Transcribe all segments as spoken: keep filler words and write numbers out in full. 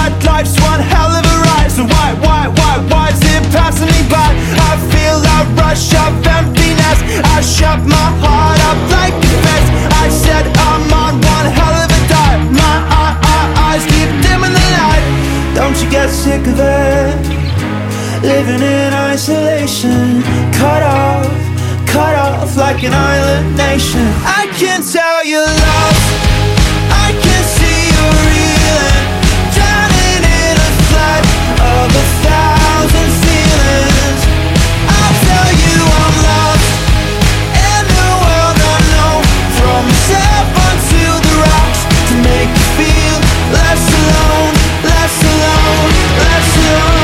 that life's one hell of a ride. So why, why, why, why is it passing me by? I feel a rush of emptiness. I shut my heart up like a fence. I said I'm on one hell of a dive. My eye, eye, eyes keep dimming the light. Don't you get sick of it? Living in isolation, cut off, cut off like an island nation. I can tell you're lost, I can see you reeling, drowning in a flood of a thousand feelings. I'll tell you I'm lost in the world unknown, from myself onto the rocks to make you feel less alone, less alone, less alone.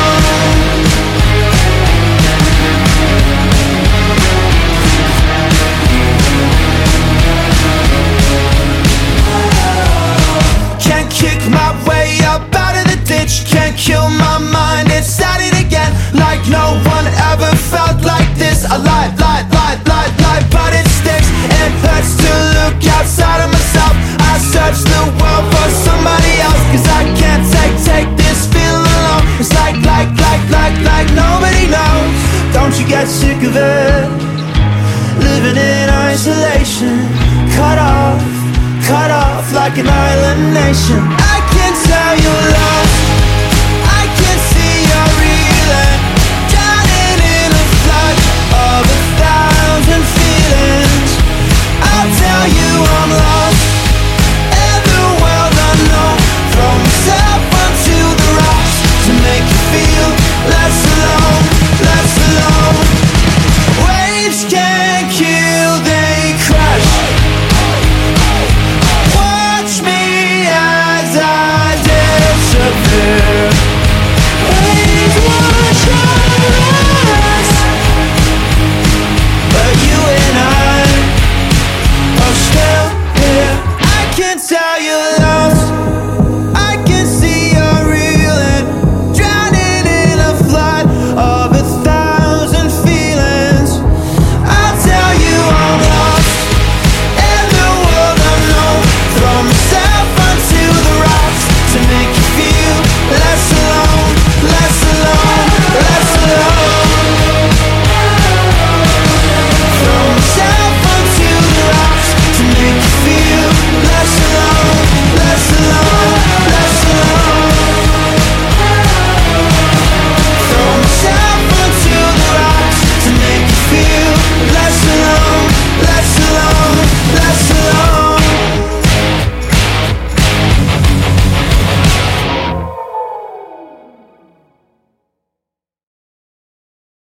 My way up out of the ditch, can't kill my mind, it's at it again. Like no one ever felt like this. I lie, lie, lie, lie, lie, but it sticks. It hurts to look outside of myself. I search the world for somebody else, cause I can't take, take this feeling alone. It's like, like, like, like, like nobody knows. Don't you get sick of it? Living in isolation, cut off, cut off like an island nation. I can tell you love.